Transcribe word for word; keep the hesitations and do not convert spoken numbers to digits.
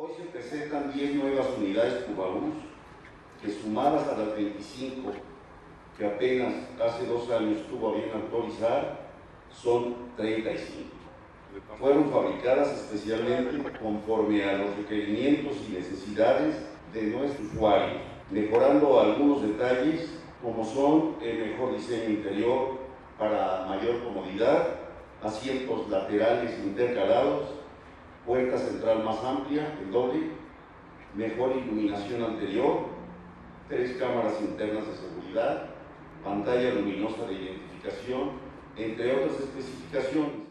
Hoy se presentan diez nuevas unidades Cubabús, que sumadas a las veinticinco que apenas hace dos años tuvo a bien autorizar, son treinta y cinco. Fueron fabricadas especialmente conforme a los requerimientos y necesidades de nuestros usuarios, mejorando algunos detalles como son el mejor diseño interior para mayor comodidad, asientos laterales intercalados, puerta central más amplia, el doble, mejor iluminación anterior, tres cámaras internas de seguridad, pantalla luminosa de identificación, entre otras especificaciones.